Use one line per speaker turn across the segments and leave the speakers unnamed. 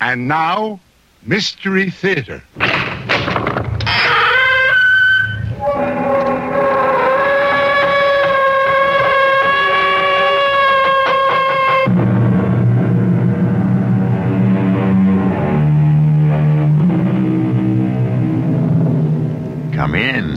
And now, Mystery Theater.
Come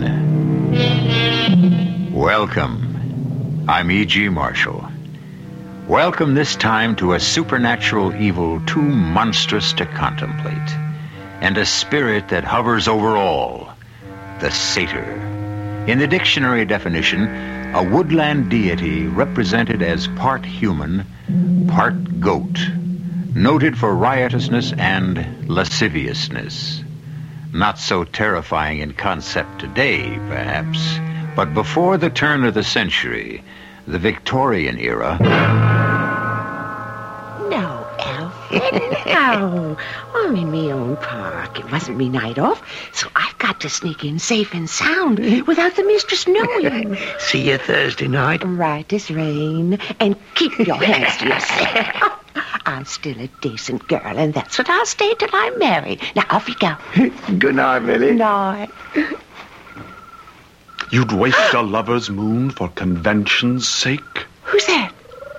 in. Welcome. I'm E.G. Marshall. Welcome this time to a supernatural evil too monstrous to contemplate, and a spirit that hovers over all, the satyr. In the dictionary definition, a woodland deity represented as part human, part goat, noted for riotousness and lasciviousness. Not so terrifying in concept today, perhaps, but before the turn of the century, the Victorian era...
No, Alfred, no. I'm in my own park. It wasn't me night off, so I've got to sneak in safe and sound without the mistress knowing.
See you Thursday night.
Right as rain. And keep your hands to yourself. I'm still a decent girl, and that's what I'll stay till I'm married. Now, off you go.
Good night, Millie.
Night.
You'd waste a lover's moon for convention's sake?
Who's that?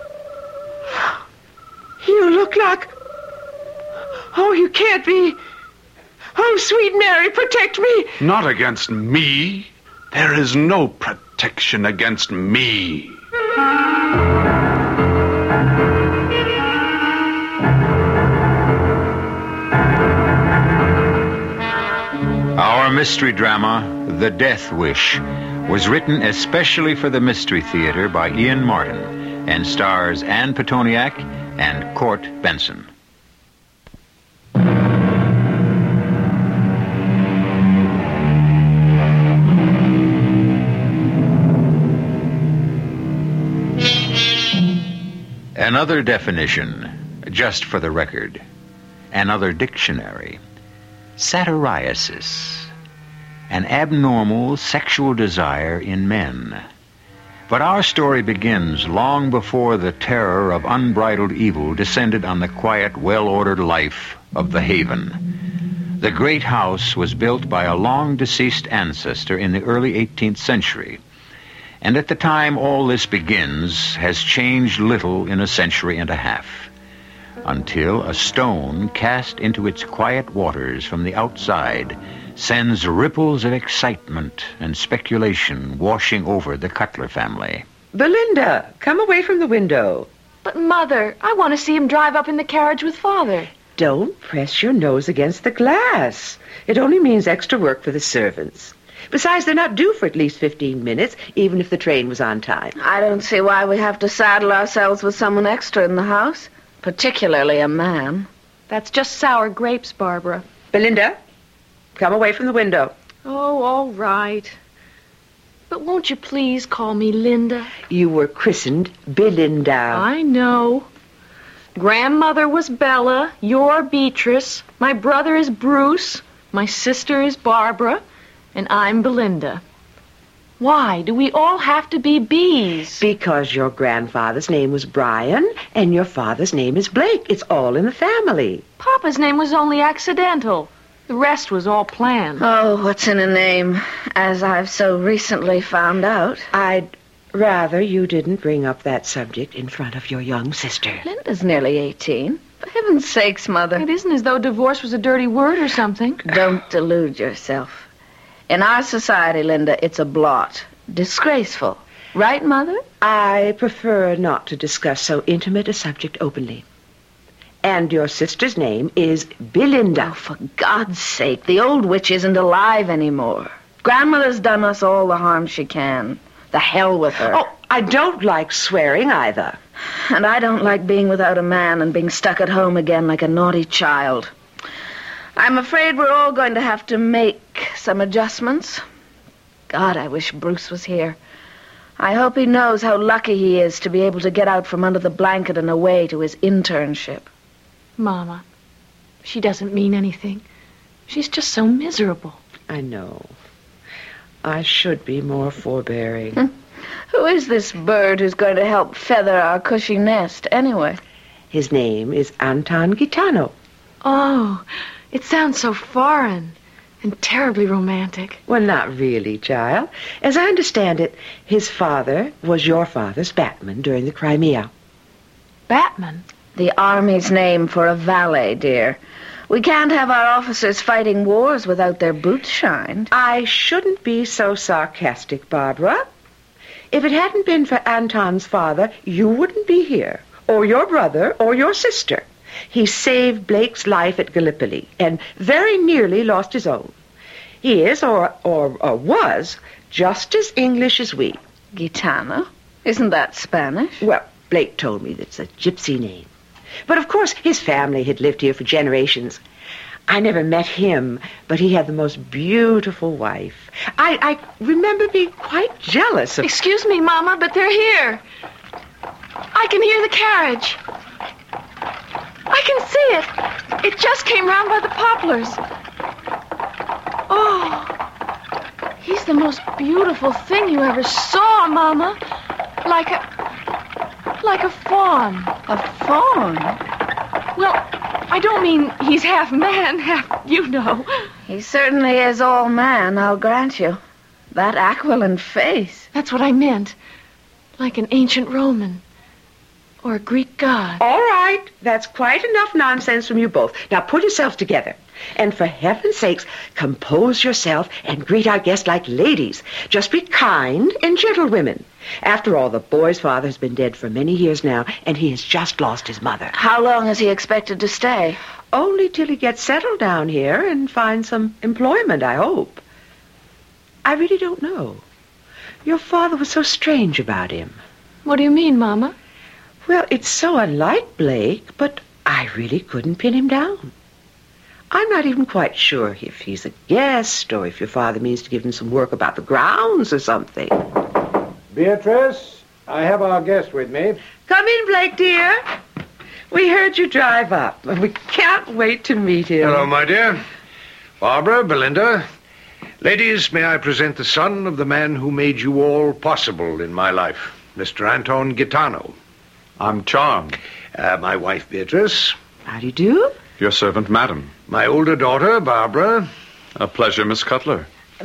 You look like... Oh, you can't be... Oh, sweet Mary, protect me.
Not against me. There is no protection against me.
Our mystery drama, The Death Wish, was written especially for the Mystery Theater by Ian Martin and stars Ann Petoniak and Court Benson. Another definition, just for the record. Another dictionary. Satyriasis. An abnormal sexual desire in men. But our story begins long before the terror of unbridled evil descended on the quiet, well-ordered life of the Haven. The great house was built by a long-deceased ancestor in the early 18th century. And at the time all this begins has changed little in a century and a half. Until a stone cast into its quiet waters from the outside sends ripples of excitement and speculation washing over the Cutler family.
Belinda, come away from the window.
But, Mother, I want to see him drive up in the carriage with Father.
Don't press your nose against the glass. It only means extra work for the servants. Besides, they're not due for at least 15 minutes, even if the train was on time.
I don't see why we have to saddle ourselves with someone extra in the house, particularly a man.
That's just sour grapes, Barbara.
Belinda, come away from the window.
Oh, all right. But won't you please call me Linda?
You were christened Belinda.
I know. Grandmother was Bella, you're Beatrice, my brother is Bruce, my sister is Barbara, and I'm Belinda. Why do we all have to be B's?
Because your grandfather's name was Brian, and your father's name is Blake. It's all in the family.
Papa's name was only accidental. The rest was all planned.
Oh, what's in a name, as I've so recently found out?
I'd rather you didn't bring up that subject in front of your young sister.
Linda's nearly 18. For heaven's sakes, Mother.
It isn't as though divorce was a dirty word or something.
Don't delude yourself. In our society, Linda, it's a blot. Disgraceful. Right, Mother?
I prefer not to discuss so intimate a subject openly. And your sister's name is Belinda.
Oh, for God's sake, the old witch isn't alive anymore. Grandmother's done us all the harm she can. The hell with her.
Oh, I don't like swearing either.
And I don't like being without a man and being stuck at home again like a naughty child. I'm afraid we're all going to have to make some adjustments. God, I wish Bruce was here. I hope he knows how lucky he is to be able to get out from under the blanket and away to his internship.
Mama, she doesn't mean anything. She's just so miserable.
I know. I should be more forbearing.
Who is this bird who's going to help feather our cushy nest, anyway?
His name is Anton Gitano.
Oh, it sounds so foreign and terribly romantic.
Well, not really, child. As I understand it, his father was your father's batman during the Crimea.
Batman?
The Army's name for a valet, dear. We can't have our officers fighting wars without their boots shined.
I shouldn't be so sarcastic, Barbara. If it hadn't been for Anton's father, you wouldn't be here, or your brother, or your sister. He saved Blake's life at Gallipoli and very nearly lost his own. He is, or was, just as English as we.
Gitano? Isn't that Spanish?
Well, Blake told me that's a gypsy name. But of course, his family had lived here for generations. I never met him, but he had the most beautiful wife. I remember being quite jealous of...
Excuse me, Mama, but they're here. I can hear the carriage. I can see it. It just came round by the poplars. Oh, he's the most beautiful thing you ever saw, Mama. Like a fawn.
A fawn?
Well, I don't mean he's half man, half you know.
He certainly is all man, I'll grant you. That aquiline face.
That's what I meant. Like an ancient Roman. Or a Greek god.
All right, that's quite enough nonsense from you both. Now put yourselves together. And for heaven's sakes, compose yourself and greet our guest like ladies. Just be kind and gentle women. After all, the boy's father has been dead for many years now, and he has just lost his mother.
How long is he expected to stay?
Only till he gets settled down here and finds some employment, I hope. I really don't know. Your father was so strange about him.
What do you mean, Mama?
Well, it's so unlike Blake, but I really couldn't pin him down. I'm not even quite sure if he's a guest or if your father means to give him some work about the grounds or something.
Beatrice, I have our guest with me.
Come in, Blake, dear. We heard you drive up, and we can't wait to meet him.
Hello, my dear. Barbara, Belinda. Ladies, may I present the son of the man who made you all possible in my life, Mr. Anton Gitano.
I'm charmed.
My wife, Beatrice.
How do you do?
Your servant, madam.
My older daughter, Barbara.
A pleasure, Miss Cutler.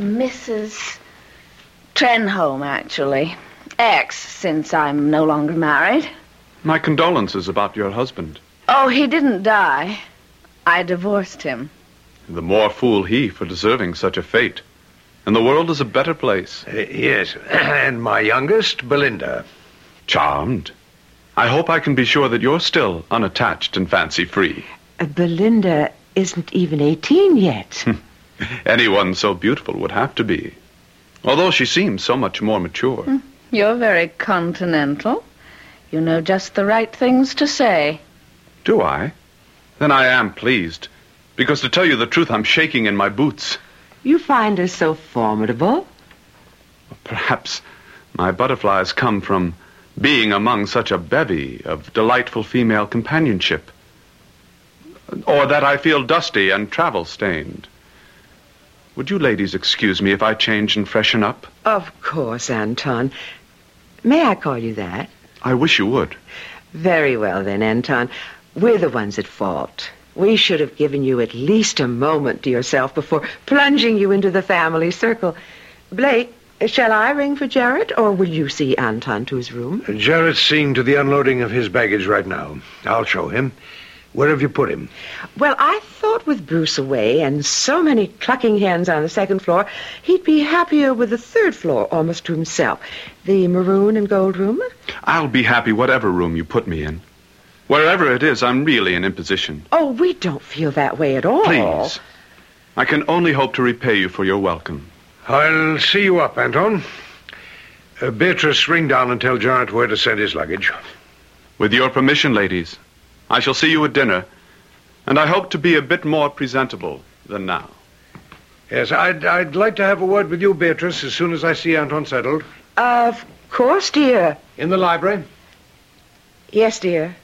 Mrs. Trenholm, actually. Ex, since I'm no longer married.
My condolences about your husband.
Oh, he didn't die. I divorced him.
The more fool he for deserving such a fate. And the world is a better place.
Yes, and my youngest, Belinda.
Charmed. I hope I can be sure that you're still unattached and fancy-free.
Belinda isn't even 18 yet.
Anyone so beautiful would have to be. Although she seems so much more mature.
You're very continental. You know just the right things to say.
Do I? Then I am pleased. Because to tell you the truth, I'm shaking in my boots.
You find her so formidable.
Perhaps my butterflies come from being among such a bevy of delightful female companionship. Or that I feel dusty and travel-stained. Would you ladies excuse me if I change and freshen up?
Of course, Anton. May I call you that?
I wish you would.
Very well, then, Anton. We're the ones at fault. We should have given you at least a moment to yourself before plunging you into the family circle. Blake, shall I ring for Jarrett, or will you see Anton to his room?
Jarrett's seeing to the unloading of his baggage right now. I'll show him. Where have you put him?
Well, I thought with Bruce away and so many clucking hens on the second floor, he'd be happier with the third floor almost to himself. The maroon and gold room?
I'll be happy whatever room you put me in. Wherever it is, I'm really an imposition.
Oh, we don't feel that way at all.
Please. I can only hope to repay you for your welcome.
I'll see you up, Anton. Beatrice, ring down and tell Jarrett where to send his luggage.
With your permission, ladies, I shall see you at dinner, and I hope to be a bit more presentable than now.
Yes, I'd like to have a word with you, Beatrice, as soon as I see Anton settled.
Of course, dear.
In the library?
Yes, dear.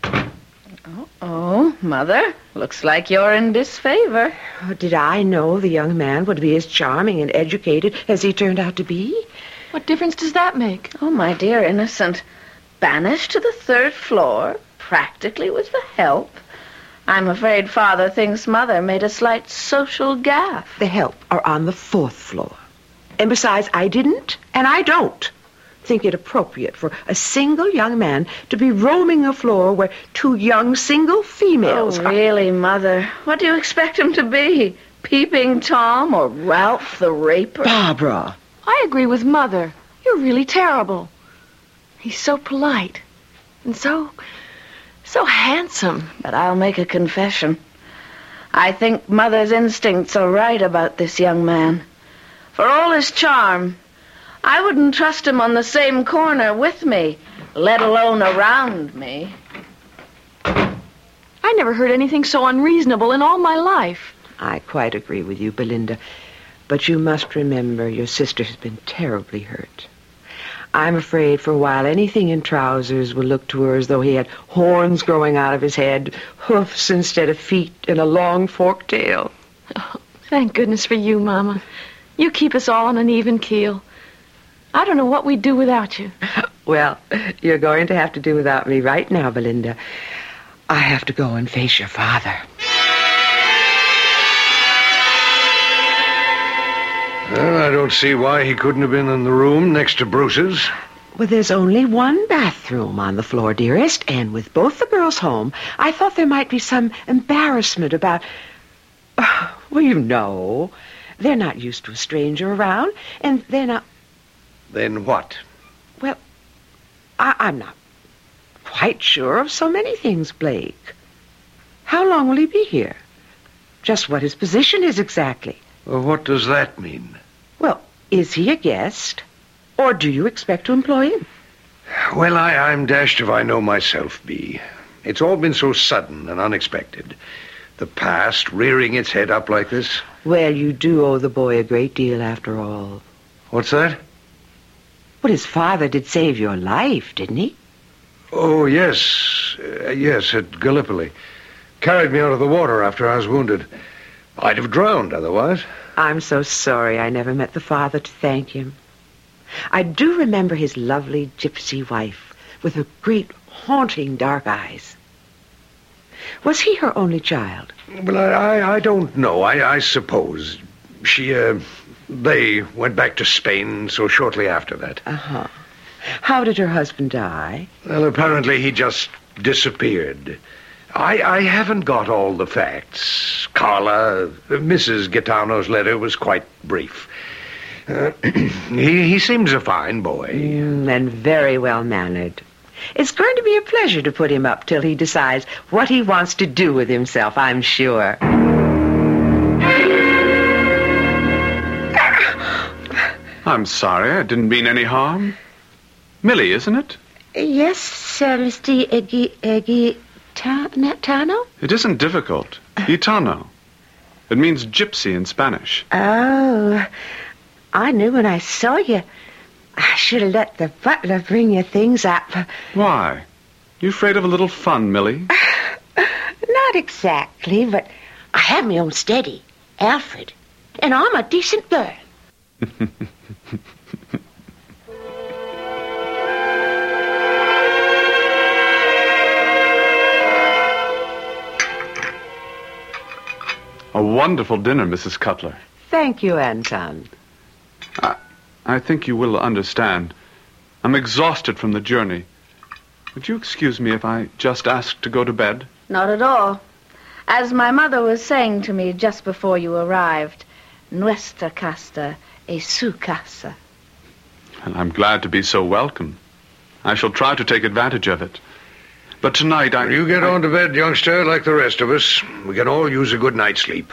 Oh, Mother, looks like you're in disfavor.
Oh, did I know the young man would be as charming and educated as he turned out to be?
What difference does that make?
Oh, my dear innocent. Banished to the third floor, practically with the help I'm afraid Father thinks Mother made a slight social gaffe.
The help are on the 4th floor. And besides, I didn't, and I don't think it appropriate for a single young man to be roaming a floor where 2 young single females
Oh, really, Mother? What do you expect him to be? Peeping Tom or Ralph the Raper?
Barbara.
I agree with Mother. You're really terrible. He's so polite and so handsome.
But I'll make a confession. I think Mother's instincts are right about this young man. For all his charm, I wouldn't trust him on the same corner with me, let alone around me.
I never heard anything so unreasonable in all my life.
I quite agree with you, Belinda. But you must remember your sister has been terribly hurt. I'm afraid for a while anything in trousers will look to her as though he had horns growing out of his head, hoofs instead of feet, and a long forked tail.
Oh, thank goodness for you, Mama. You keep us all on an even keel. I don't know what we'd do without you.
Well, you're going to have to do without me right now, Belinda. I have to go and face your father.
Well, I don't see why he couldn't have been in the room next to Bruce's.
Well, there's only one bathroom on the floor, dearest, and with both the girls home, I thought there might be some embarrassment about... Well, you know, they're not used to a stranger around, and they're not...
Then what?
Well, I'm not quite sure of so many things, Blake. How long will he be here? Just what his position is exactly.
Well, what does that mean?
Well, is he a guest? Or do you expect to employ him?
Well, I'm dashed if I know myself, Bee. It's all been so sudden and unexpected. The past rearing its head up like this.
Well, you do owe the boy a great deal after all.
What's that?
Well, his father did save your life, didn't he?
Oh, yes. Yes, at Gallipoli. Carried me out of the water after I was wounded. I'd have drowned otherwise.
I'm so sorry I never met the father to thank him. I do remember his lovely gypsy wife with her great haunting dark eyes. Was he her only child?
Well, I don't know. I suppose. They went back to Spain so shortly after that.
Uh-huh. How did her husband die?
Well, apparently he just disappeared. I haven't got all the facts. Carla, Mrs. Gaetano's letter was quite brief. He seems a fine boy.
And very well-mannered. It's going to be a pleasure to put him up till he decides what he wants to do with himself, I'm sure.
I'm sorry, I didn't mean any harm. Millie, isn't it?
Yes, Mr. Gaetano?
It isn't difficult. Gitano. It means gypsy in Spanish.
Oh, I knew when I saw you. I should have let the butler bring you things up.
Why? You afraid of a little fun, Millie?
Not exactly, but I have my own steady, Alfred. And I'm a decent girl.
A wonderful dinner, Mrs. Cutler.
Thank you, Anton.
I think you will understand. I'm exhausted from the journey. Would you excuse me if I just asked to go to bed?
Not at all. As my mother was saying to me just before you arrived, nuestra casa es su casa.
And I'm glad to be so welcome. I shall try to take advantage of it. But tonight
You get on to bed, youngster, like the rest of us. We can all use a good night's sleep.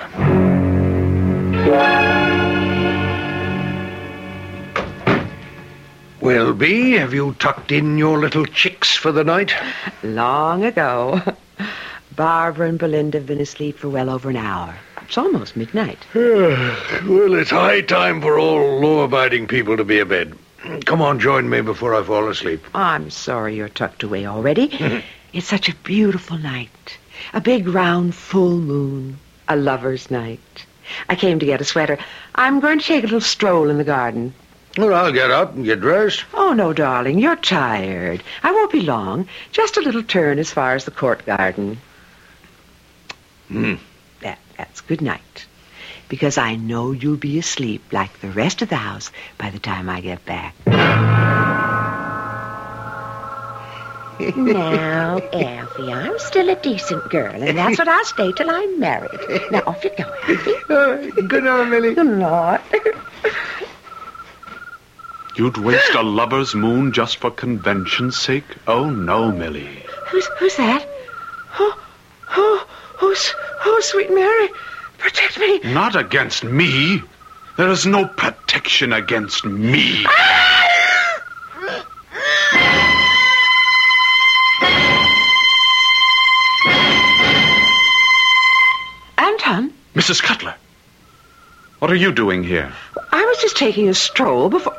Well, Bee, have you tucked in your little chicks for the night?
Long ago. Barbara and Belinda have been asleep for well over an hour. It's almost midnight.
Well, it's high time for all law-abiding people to be abed. Come on, join me before I fall asleep.
I'm sorry you're tucked away already. It's such a beautiful night. A big, round, full moon. A lover's night. I came to get a sweater. I'm going to take a little stroll in the garden.
Well, I'll get up and get dressed.
Oh, no, darling, you're tired. I won't be long. Just a little turn as far as the court garden. That's good night. Because I know you'll be asleep like the rest of the house by the time I get back. Now, Alfie, I'm still a decent girl, and that's what I'll stay till I'm married. Now, off you go, Alfie.
Good night, Millie.
Good night.
You'd waste a lover's moon just for convention's sake? Oh, no, Millie.
Who's that? Oh, sweet Mary, protect me.
Not against me. There is no protection against me.
Anton?
Mrs. Cutler, what are you doing here?
I was just taking a stroll before...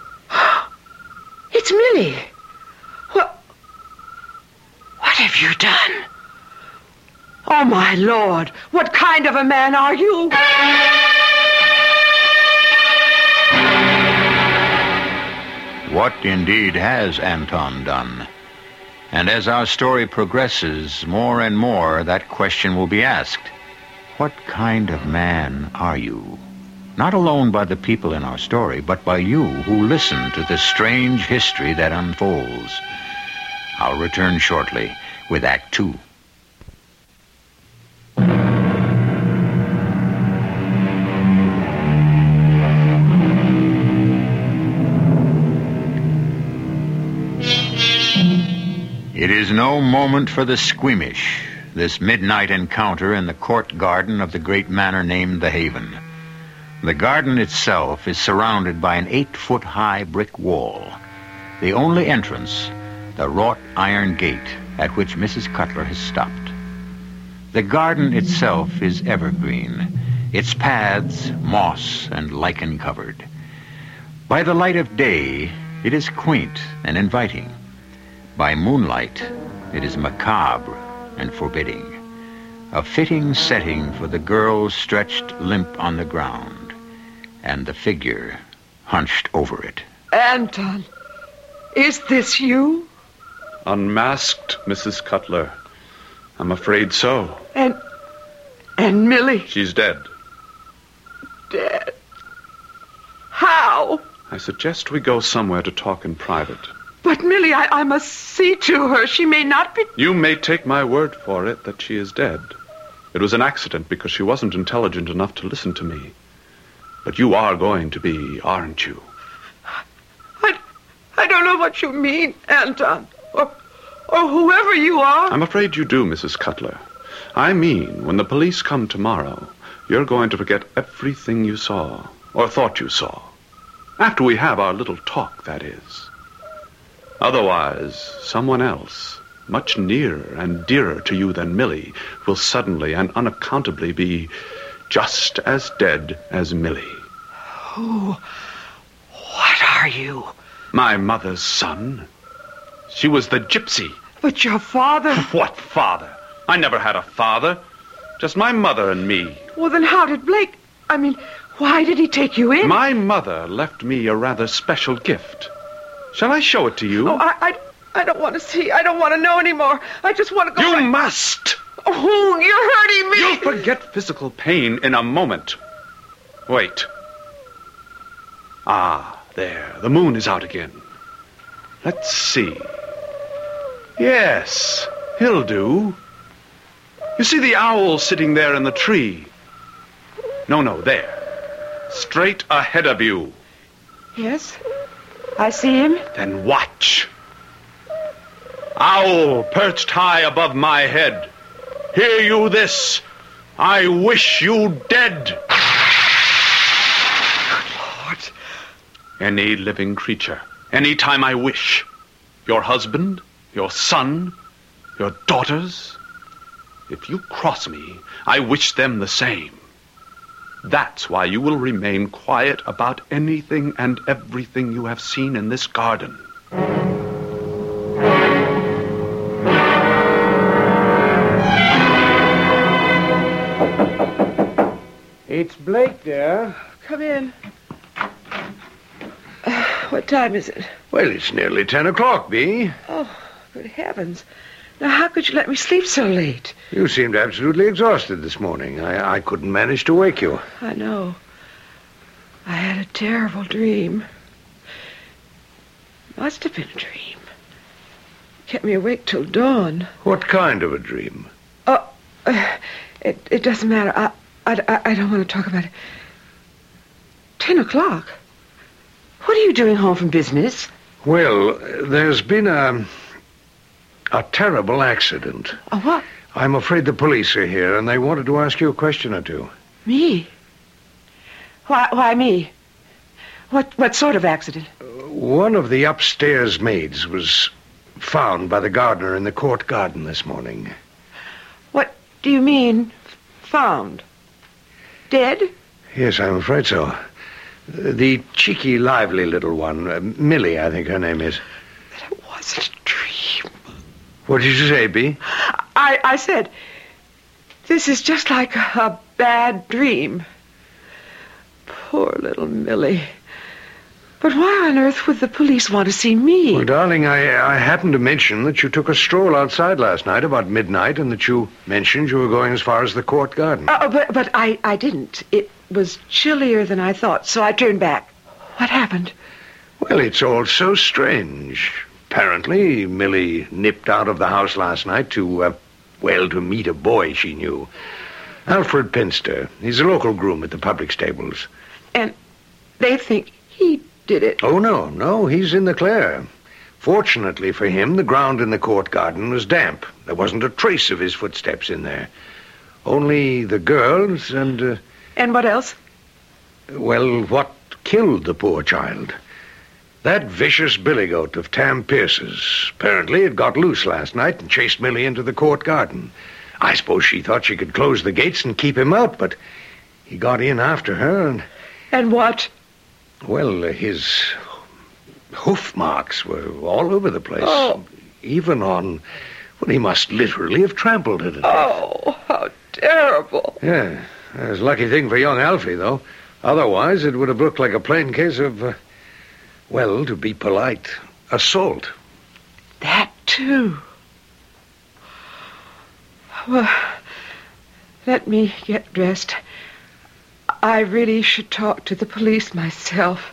It's Millie. What have you done? Oh, my Lord, what kind of a man are you?
What indeed has Anton done? And as our story progresses, more and more that question will be asked. What kind of man are you? Not alone by the people in our story, but by you who listen to the strange history that unfolds. I'll return shortly with Act 2. It is no moment for the squeamish, this midnight encounter in the court garden of the great manor named The Haven. The garden itself is surrounded by an 8-foot-high brick wall. The only entrance, the wrought iron gate at which Mrs. Cutler has stopped. The garden itself is evergreen, its paths moss and lichen-covered. By the light of day, it is quaint and inviting. By moonlight, it is macabre and forbidding. A fitting setting for the girl stretched limp on the ground, and the figure hunched over it.
Anton, is this you?
Unmasked, Mrs. Cutler. I'm afraid so.
And Millie?
She's dead.
Dead? How?
I suggest we go somewhere to talk in private.
But, Millie, I must see to her. She may not be...
You may take my word for it that she is dead. It was an accident because she wasn't intelligent enough to listen to me. But you are going to be, aren't you?
I don't know what you mean, Anton. Or whoever you are.
I'm afraid you do, Mrs. Cutler. I mean, when the police come tomorrow, you're going to forget everything you saw, or thought you saw. After we have our little talk, that is. Otherwise, someone else, much nearer and dearer to you than Millie, will suddenly and unaccountably be just as dead as Millie.
Who? What are you?
My mother's son. She was the gypsy.
But your father...
What father? I never had a father. Just my mother and me.
Well, then how did Blake... I mean, why did he take you in?
My mother left me a rather special gift. Shall I show it to you?
Oh, I don't want to see. I don't want to know anymore. I just want to go...
You must!
Oh, you're hurting me!
You'll forget physical pain in a moment. Wait. Ah, there. The moon is out again. Let's see. Yes, he'll do. You see the owl sitting there in the tree? No, there. Straight ahead of you.
Yes, I see him.
Then watch. Owl perched high above my head. Hear you this? I wish you dead.
Good Lord.
Any living creature, any time I wish. Your husband, your son, your daughters. If you cross me, I wish them the same. That's why you will remain quiet about anything and everything you have seen in this garden.
It's Blake there.
Come in. What time is it?
Well, it's nearly 10 o'clock, Bee.
Oh, good heavens.
Now, how could you let me sleep so late?
You seemed absolutely exhausted this morning. I couldn't manage to wake you.
I know. I had a terrible dream. Must have been a dream. Kept me awake till dawn.
What kind of a dream?
It doesn't matter. I don't want to talk about it. 10 o'clock? What are you doing home from business?
Well, there's been a terrible accident.
A what?
I'm afraid the police are here, and they wanted to ask you a question or two.
Me? Why me? What sort of accident?
One of the upstairs maids was found by the gardener in the court garden this morning.
What do you mean, found? Dead?
Yes, I'm afraid so. The cheeky, lively little one, Millie, I think her name is.
But it wasn't a dream.
What did you say, Bee?
I said, this is just like a bad dream. Poor little Millie. But why on earth would the police want to see me?
Well, darling, I happened to mention that you took a stroll outside last night about midnight and that you mentioned you were going as far as the court garden.
But I didn't. It was chillier than I thought, so I turned back. What happened?
Well, it's all so strange. Apparently, Millie nipped out of the house last night to meet a boy she knew. Alfred Pinster. He's a local groom at the public stables.
And they think he did it.
Oh, no, he's in the clear. Fortunately for him, the ground in the court garden was damp. There wasn't a trace of his footsteps in there. Only the girls and...
And what else?
Well, what killed the poor child? That vicious billy-goat of Tam Pierce's. Apparently it got loose last night and chased Millie into the court garden. I suppose she thought she could close the gates and keep him out, but he got in after her and...
And what?
Well, his hoof marks were all over the place.
Oh.
Even on... Well, he must literally have trampled it to death.
Oh, how terrible.
Yeah, it was a lucky thing for young Alfie, though. Otherwise, it would have looked like a plain case of, to be polite, assault.
That, too. Well, let me get dressed. I really should talk to the police myself.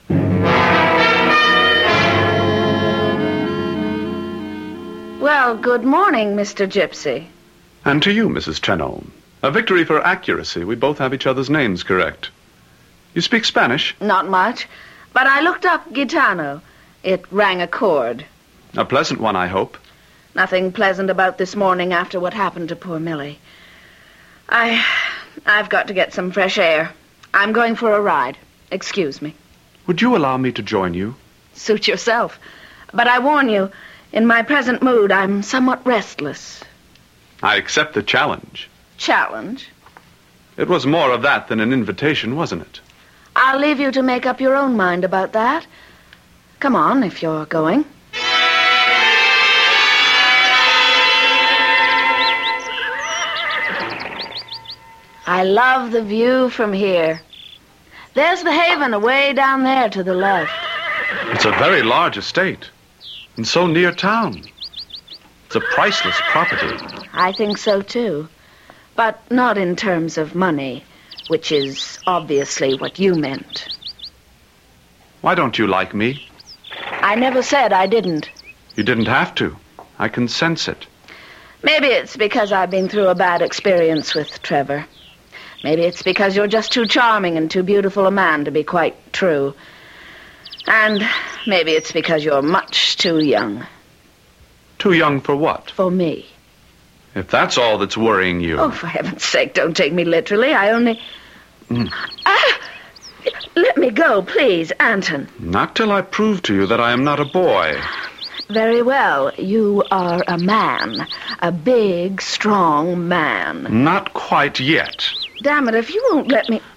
Well, good morning, Mr. Gypsy.
And to you, Mrs. Trenholm. A victory for accuracy. We both have each other's names correct. You speak Spanish?
Not much, but I looked up Gitano. It rang a chord.
A pleasant one, I hope.
Nothing pleasant about this morning after what happened to poor Millie. I've got to get some fresh air. I'm going for a ride. Excuse me.
Would you allow me to join you?
Suit yourself. But I warn you, in my present mood, I'm somewhat restless.
I accept the challenge.
Challenge?
It was more of that than an invitation, wasn't it?
I'll leave you to make up your own mind about that. Come on, if you're going. I love the view from here. There's the Haven away down there to the left.
It's a very large estate, and so near town. It's a priceless property.
I think so, too. But not in terms of money, which is obviously what you meant.
Why don't you like me?
I never said I didn't.
You didn't have to. I can sense it.
Maybe it's because I've been through a bad experience with Trevor. Maybe it's because you're just too charming and too beautiful a man to be quite true. And maybe it's because you're much too young.
Too young for what?
For me.
If that's all that's worrying you...
Oh, for heaven's sake, don't take me literally. I only... Let me go, please, Anton.
Not till I prove to you that I am not a boy.
Very well. You are a man. A big, strong man.
Not quite yet.
Damn it, if you won't let me...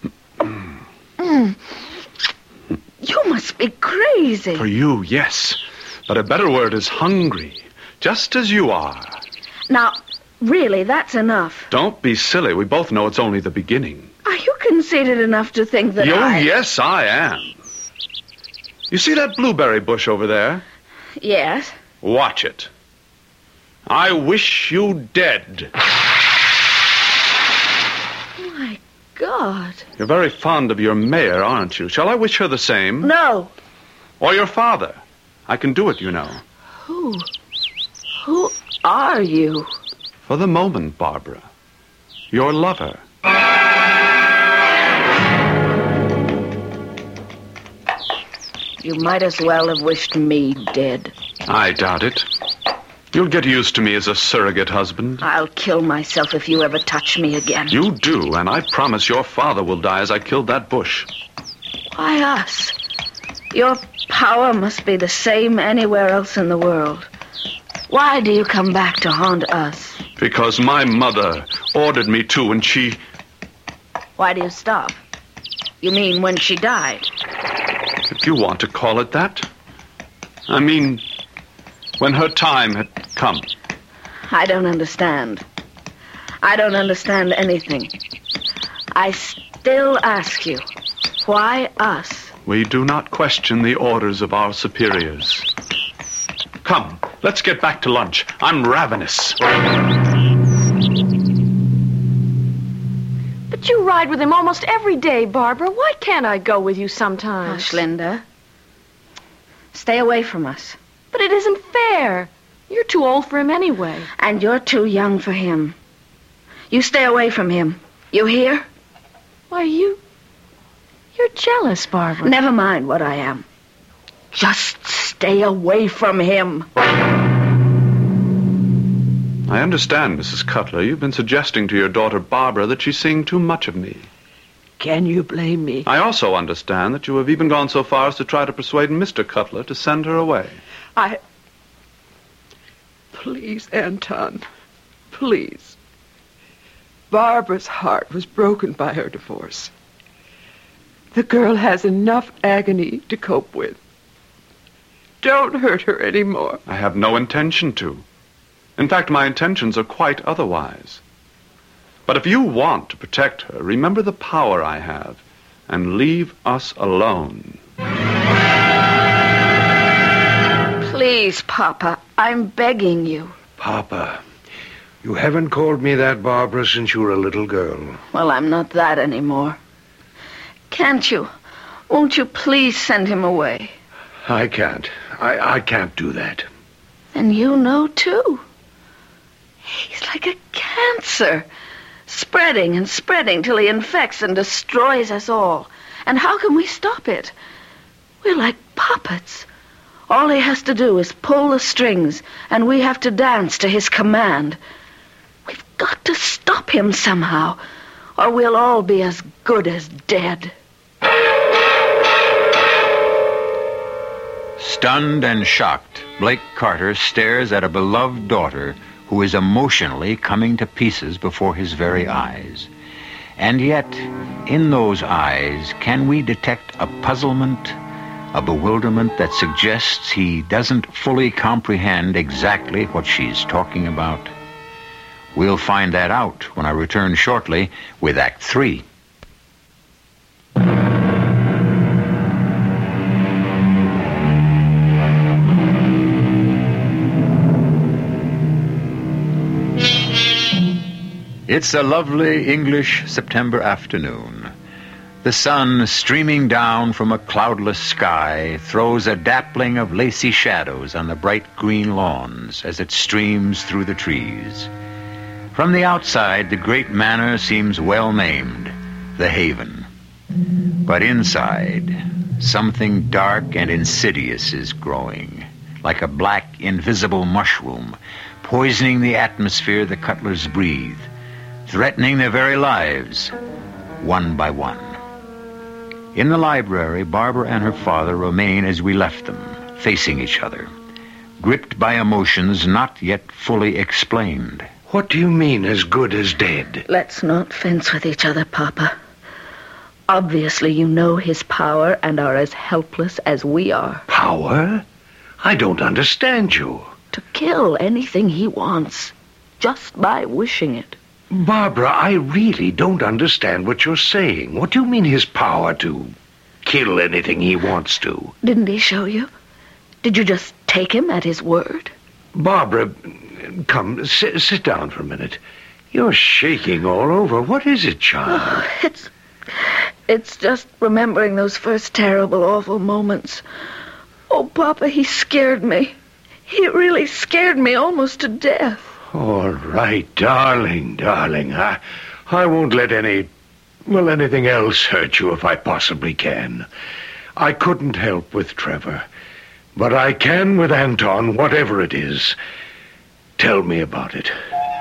You must be crazy.
For you, yes. But a better word is hungry. Just as you are.
Now, really, that's enough.
Don't be silly. We both know it's only the beginning.
Are you conceited enough to think that
Yes, I am. You see that blueberry bush over there?
Yes.
Watch it. I wish you dead.
My God.
You're very fond of your mayor, aren't you? Shall I wish her the same?
No.
Or your father? I can do it, you know.
Who are you?
For the moment, Barbara. Your lover.
You might as well have wished me dead.
I doubt it. You'll get used to me as a surrogate husband.
I'll kill myself if you ever touch me again.
You do, and I promise your father will die as I killed that Bush.
Why us? Your power must be the same anywhere else in the world. Why do you come back to haunt us?
Because my mother ordered me to, and she...
Why do you stop? You mean when she died?
If you want to call it that. I mean, when her time had come.
I don't understand. I don't understand anything. I still ask you, why us?
We do not question the orders of our superiors. Come, let's get back to lunch. I'm ravenous.
But you ride with him almost every day, Barbara. Why can't I go with you sometimes?
Hush, Linda. Stay away from us.
But it isn't fair. You're too old for him anyway.
And you're too young for him. You stay away from him. You hear?
Why, you're jealous, Barbara.
Never mind what I am. Just stay away from him.
I understand, Mrs. Cutler. You've been suggesting to your daughter Barbara that she's seeing too much of me.
Can you blame me?
I also understand that you have even gone so far as to try to persuade Mr. Cutler to send her away.
Please, Anton. Please. Barbara's heart was broken by her divorce. The girl has enough agony to cope with. Don't hurt her anymore.
I have no intention to. In fact, my intentions are quite otherwise. But if you want to protect her, remember the power I have, and leave us alone.
Please, Papa, I'm begging you.
Papa, you haven't called me that, Barbara, since you were a little girl.
Well, I'm not that anymore. Can't you? Won't you please send him away?
I can't. I can't do that.
And you know, too. He's like a cancer, spreading and spreading till he infects and destroys us all. And how can we stop it? We're like puppets. All he has to do is pull the strings, and we have to dance to his command. We've got to stop him somehow, or we'll all be as good as dead.
Stunned and shocked, Blake Carter stares at a beloved daughter who is emotionally coming to pieces before his very eyes. And yet, in those eyes, can we detect a puzzlement, a bewilderment that suggests he doesn't fully comprehend exactly what she's talking about? We'll find that out when I return shortly with Act 3. It's a lovely English September afternoon. The sun, streaming down from a cloudless sky, throws a dappling of lacy shadows on the bright green lawns as it streams through the trees. From the outside, the great manor seems well named, the Haven. But inside, something dark and insidious is growing, like a black, invisible mushroom, poisoning the atmosphere the Cutlers breathe, threatening their very lives, one by one. In the library, Barbara and her father remain as we left them, facing each other, gripped by emotions not yet fully explained.
What do you mean, as good as dead?
Let's not fence with each other, Papa. Obviously, you know his power and are as helpless as we are.
Power? I don't understand you.
To kill anything he wants, just by wishing it.
Barbara, I really don't understand what you're saying. What do you mean his power to kill anything he wants to?
Didn't he show you? Did you just take him at his word?
Barbara, come, sit down for a minute. You're shaking all over. What is it, child?
Oh, it's just remembering those first terrible, awful moments. Oh, Papa, he scared me. He really scared me almost to death.
All right, darling. I won't let anything else hurt you if I possibly can. I couldn't help with Trevor, but I can with Anton, whatever it is. Tell me about it.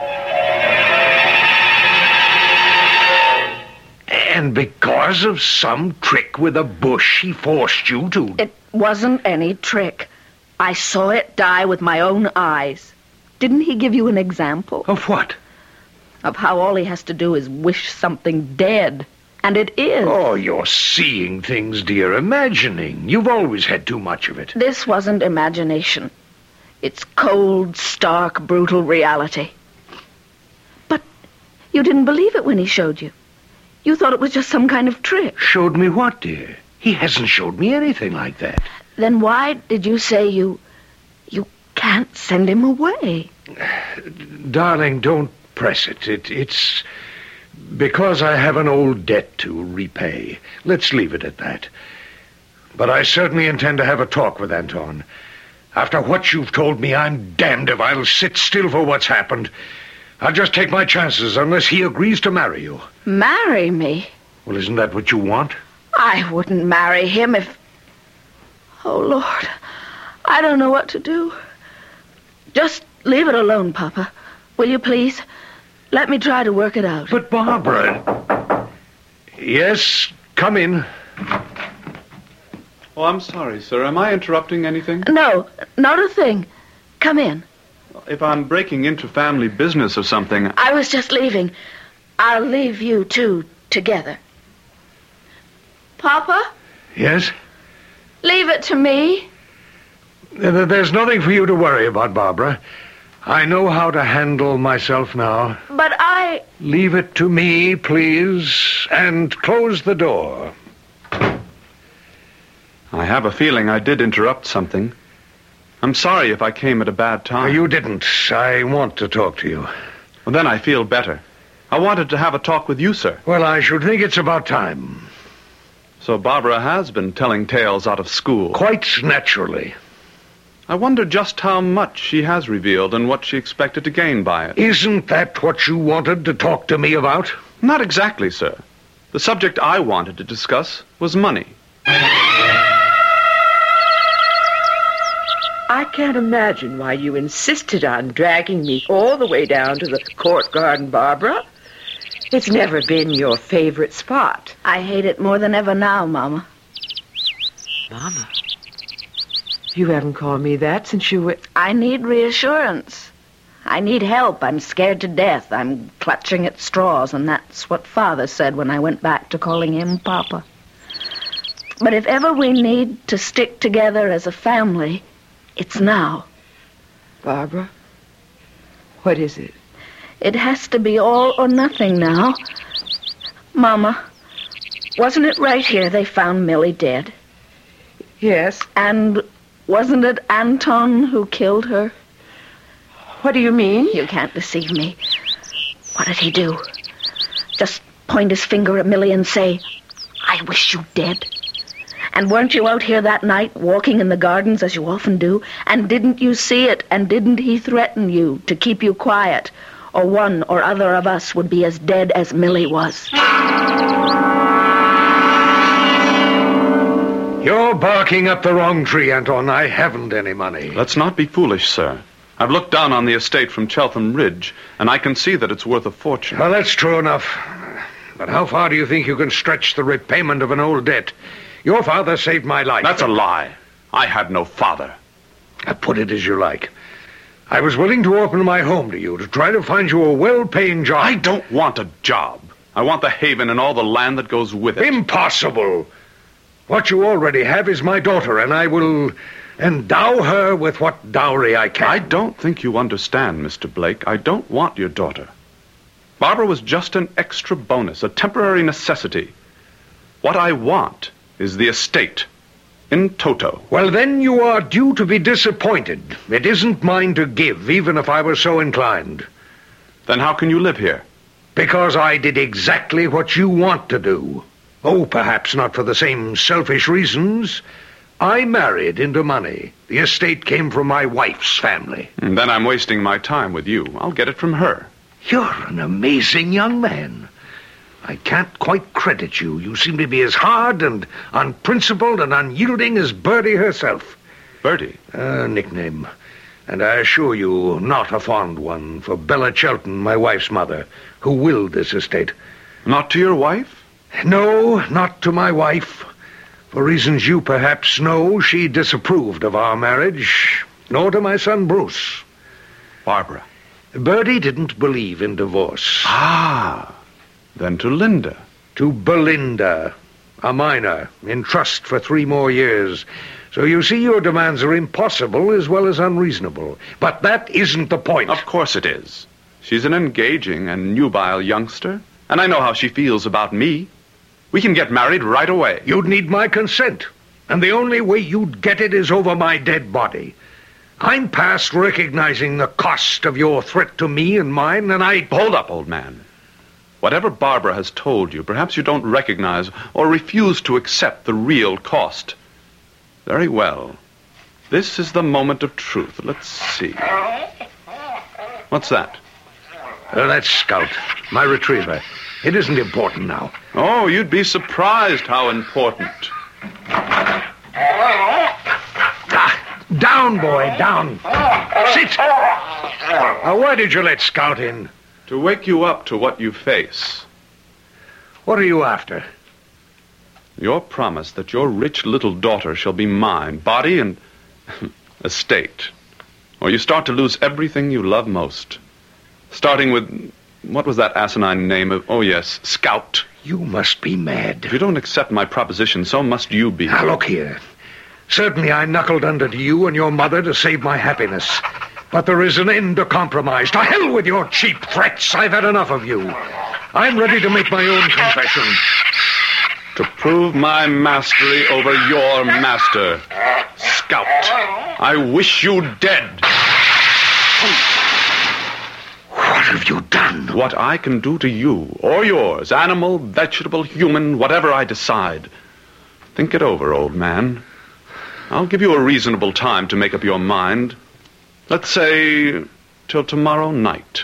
And because of some trick with a bush, he forced you to...
It wasn't any trick. I saw it die with my own eyes. Didn't he give you an example?
Of what?
Of how all he has to do is wish something dead. And it is.
Oh, you're seeing things, dear, imagining. You've always had too much of it.
This wasn't imagination. It's cold, stark, brutal reality. But you didn't believe it when he showed you. You thought it was just some kind of trick.
Showed me what, dear? He hasn't showed me anything like that.
Then why did you say you can't send him away?
Darling, don't press it. It's because I have an old debt to repay. Let's leave it at that. But I certainly intend to have a talk with Anton. After what you've told me, I'm damned if I'll sit still for what's happened. I'll just take my chances unless he agrees to marry you.
Marry me?
Well, isn't that what you want?
I wouldn't marry him if... Oh, Lord, I don't know what to do. Just leave it alone, Papa. Will you please? Let me try to work it out.
But, Barbara... Yes, come in.
Oh, I'm sorry, sir. Am I interrupting anything?
No, not a thing. Come in.
If I'm breaking into family business or something...
I was just leaving. I'll leave you two together. Papa?
Yes?
Leave it to me.
There's nothing for you to worry about, Barbara. I know how to handle myself now.
But I...
Leave it to me, please, and close the door.
I have a feeling I did interrupt something. I'm sorry if I came at a bad time.
You didn't. I want to talk to you.
Well, then I feel better. I wanted to have a talk with you, sir.
Well, I should think it's about time.
So Barbara has been telling tales out of school.
Quite naturally.
I wonder just how much she has revealed and what she expected to gain by it.
Isn't that what you wanted to talk to me about?
Not exactly, sir. The subject I wanted to discuss was money.
I can't imagine why you insisted on dragging me all the way down to the court garden, Barbara. It's never been your favorite spot.
I hate it more than ever now, Mama.
Mama? You haven't called me that since you were...
I need reassurance. I need help. I'm scared to death. I'm clutching at straws, and that's what Father said when I went back to calling him Papa. But if ever we need to stick together as a family, it's now.
Barbara, what is it?
It has to be all or nothing now. Mama, wasn't it right here they found Millie dead?
Yes.
And wasn't it Anton who killed her?
What do you mean?
You can't deceive me. What did he do? Just point his finger at Millie and say, I wish you dead. And weren't you out here that night, walking in the gardens as you often do? And didn't you see it? And didn't he threaten you to keep you quiet? Or one or other of us would be as dead as Millie was.
You're barking up the wrong tree, Anton. I haven't any money.
Let's not be foolish, sir. I've looked down on the estate from Cheltham Ridge, and I can see that it's worth a fortune.
Well, that's true enough. But how far do you think you can stretch the repayment of an old debt? Your father saved my life.
That's a lie. I had no father.
Put it as you like. I was willing to open my home to you, to try to find you a well-paying job.
I don't want a job. I want the haven and all the land that goes with it.
Impossible. What you already have is my daughter, and I will endow her with what dowry I can.
I don't think you understand, Mr. Blake. I don't want your daughter. Barbara was just an extra bonus, a temporary necessity. What I want is the estate. In toto.
Well, then you are due to be disappointed. It isn't mine to give, even if I were so inclined.
Then how can you live here?
Because I did exactly what you want to do. Oh, perhaps not for the same selfish reasons. I married into money. The estate came from my wife's family.
And then I'm wasting my time with you. I'll get it from her.
You're an amazing young man. I can't quite credit you. You seem to be as hard and unprincipled and unyielding as Bertie herself.
Bertie?
A nickname. And I assure you, not a fond one for Bella Chelton, my wife's mother, who willed this estate.
Not to your wife?
No, not to my wife. For reasons you perhaps know, she disapproved of our marriage, nor to my son Bruce.
Barbara.
Bertie didn't believe in divorce.
Ah, then to Linda.
To Belinda, a minor, in trust for 3 more years. So you see, your demands are impossible as well as unreasonable. But that isn't the point.
Of course it is. She's an engaging and nubile youngster, and I know how she feels about me. We can get married right away.
You'd need my consent, and the only way you'd get it is over my dead body. I'm past recognizing the cost of your threat to me and mine, and I...
Hold up, old man. Whatever Barbara has told you, perhaps you don't recognize or refuse to accept the real cost. Very well. This is the moment of truth. Let's see. What's that?
That's Scout, my retriever. It isn't important now.
Oh, you'd be surprised how important.
Down, boy, down. Sit. Why did you let Scout in?
To wake you up to what you face.
What are you after?
Your promise that your rich little daughter shall be mine, body and estate. Or you start to lose everything you love most. Starting with, what was that asinine name of, oh yes, Scout.
You must be mad.
If you don't accept my proposition, so must you be.
Now, look here. Certainly I knuckled under to you and your mother to save my happiness. But there is an end to compromise. To hell with your cheap threats. I've had enough of you. I'm ready to make my own confession.
To prove my mastery over your master, Scout. I wish you dead.
What have you done?
What I can do to you, or yours, animal, vegetable, human, whatever I decide. Think it over, old man. I'll give you a reasonable time to make up your mind. Let's say till tomorrow night.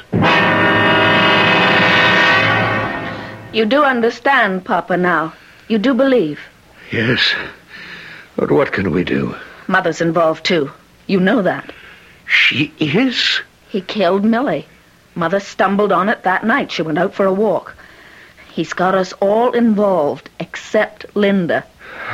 You do understand, Papa, now. You do believe.
Yes. But what can we do?
Mother's involved, too. You know that.
She is?
He killed Millie. Mother stumbled on it that night. She went out for a walk. He's got us all involved, except Linda.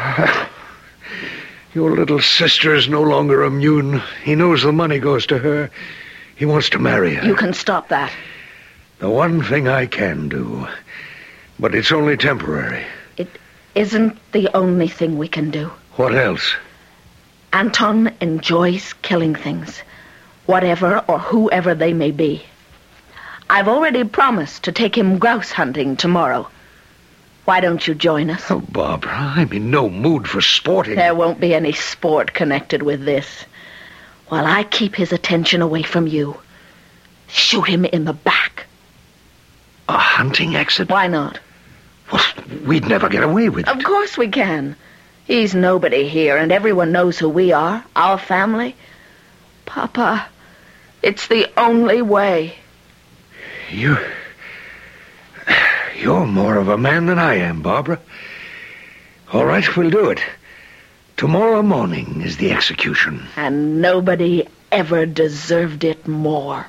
Your little sister is no longer immune. He knows the money goes to her. He wants to marry her.
You can stop that.
The one thing I can do. But it's only temporary.
It isn't the only thing we can do.
What else?
Anton enjoys killing things, whatever or whoever they may be. I've already promised to take him grouse hunting tomorrow. Why don't you join us?
Oh, Barbara, I'm in no mood for sporting.
There won't be any sport connected with this. While I keep his attention away from you, shoot him in the back.
A hunting accident?
Why not?
Well, we'd never get away with it.
Of course we can. He's nobody here, and everyone knows who we are, our family. Papa, it's the only way.
You're more of a man than I am, Barbara. All right, we'll do it. Tomorrow morning is the execution.
And nobody ever deserved it more.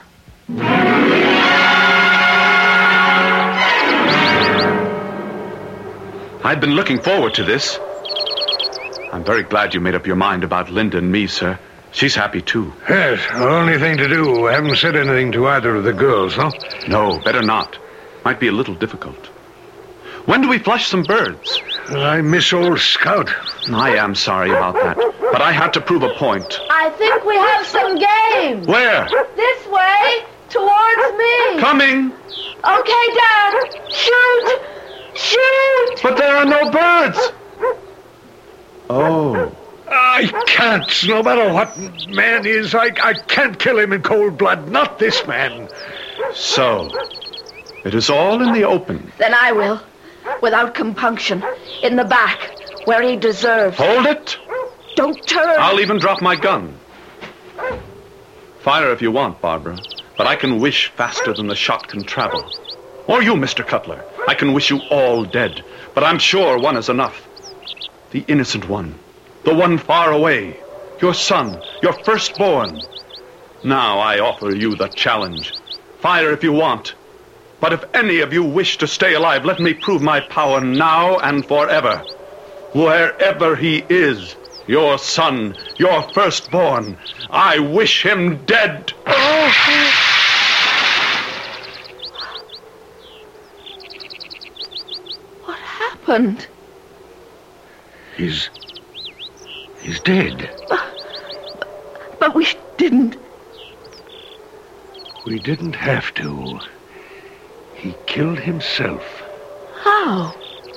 I'd been looking forward to this. I'm very glad you made up your mind about Linda and me, sir. She's happy, too.
Yes, the only thing to do. I haven't said anything to either of the girls, no?
No, better not. Might be a little difficult. When do we flush some birds?
I miss old Scout.
I am sorry about that, but I had to prove a point.
I think we have some game.
Where?
This way, towards me.
Coming.
Okay, Dad. Shoot! Shoot!
But there are no birds. Oh,
I can't. No matter what man is, I can't kill him in cold blood. Not this man.
So, it is all in the open.
Then I will, without compunction, in the back, where he deserves.
Hold it!
Don't turn.
I'll even drop my gun. Fire if you want, Barbara, but I can wish faster than the shot can travel. Or you, Mr. Cutler. I can wish you all dead, but I'm sure one is enough. The innocent one. The one far away. Your son. Your firstborn. Now I offer you the challenge. Fire if you want. But if any of you wish to stay alive, let me prove my power now and forever. Wherever he is, your son, your firstborn, I wish him dead.
What happened?
He's dead.
But we didn't.
We didn't have to. He killed himself.
How?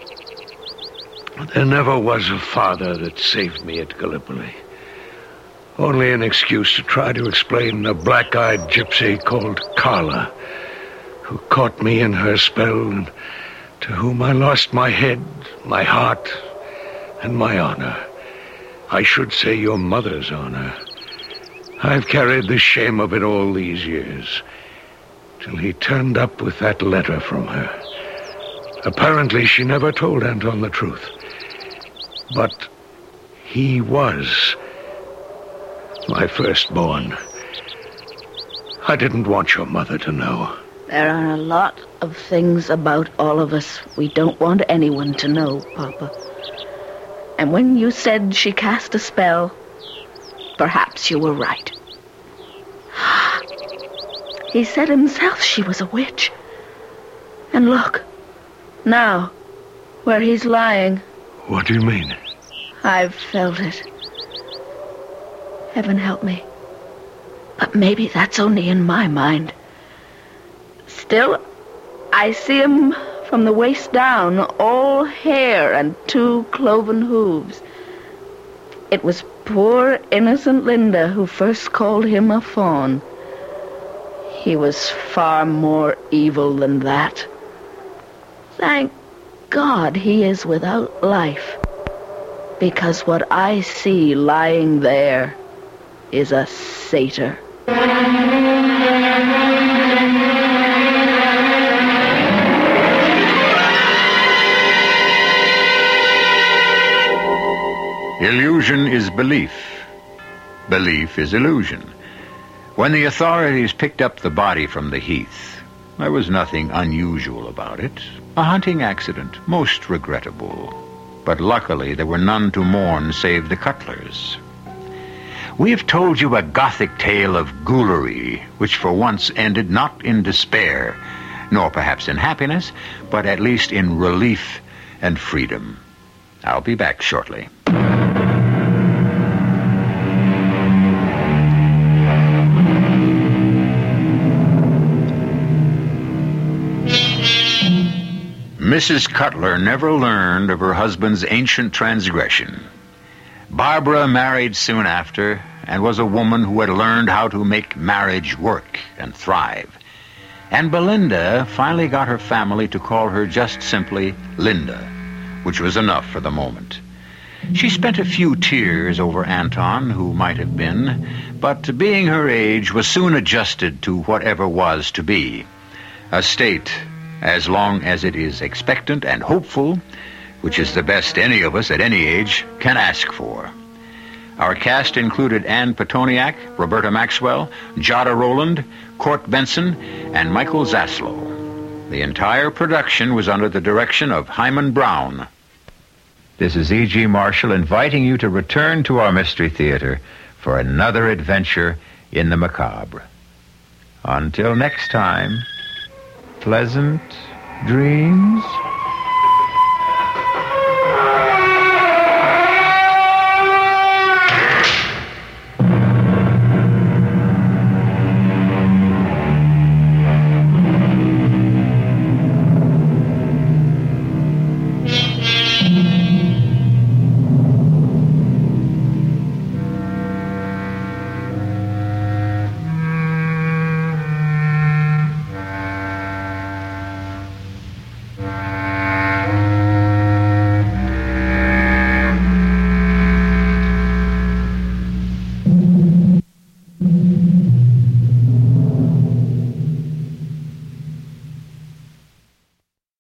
There never was a father that saved me at Gallipoli. Only an excuse to try to explain a black-eyed gypsy called Carla, who caught me in her spell and to whom I lost my head, my heart, and my honor. I should say your mother's honor. I've carried the shame of it all these years, till he turned up with that letter from her. Apparently, she never told Anton the truth. But he was my firstborn. I didn't want your mother to know.
There are a lot of things about all of us we don't want anyone to know, Papa. And when you said she cast a spell, perhaps you were right. He said himself she was a witch. And look, now, where he's lying.
What do you mean?
I've felt it. Heaven help me. But maybe that's only in my mind. Still, I see him from the waist down, all hair and 2 cloven hooves. It was poor, innocent Linda who first called him a fawn. He was far more evil than that. Thank God he is without life, because what I see lying there is a satyr.
Illusion is belief. Belief is illusion. When the authorities picked up the body from the heath, there was nothing unusual about it. A hunting accident, most regrettable. But luckily there were none to mourn save the Cutlers. We have told you a Gothic tale of ghoulery, which for once ended not in despair, nor perhaps in happiness, but at least in relief and freedom. I'll be back shortly. Mrs. Cutler never learned of her husband's ancient transgression. Barbara married soon after and was a woman who had learned how to make marriage work and thrive. And Belinda finally got her family to call her just simply Linda, which was enough for the moment. She spent a few tears over Anton, who might have been, but being her age was soon adjusted to whatever was to be. A state, as long as it is expectant and hopeful, which is the best any of us at any age can ask for. Our cast included Anne Petoniak, Roberta Maxwell, Jada Rowland, Court Benson, and Michael Zaslow. The entire production was under the direction of Hyman Brown. This is E.G. Marshall inviting you to return to our Mystery Theater for another adventure in the macabre. Until next time, pleasant dreams.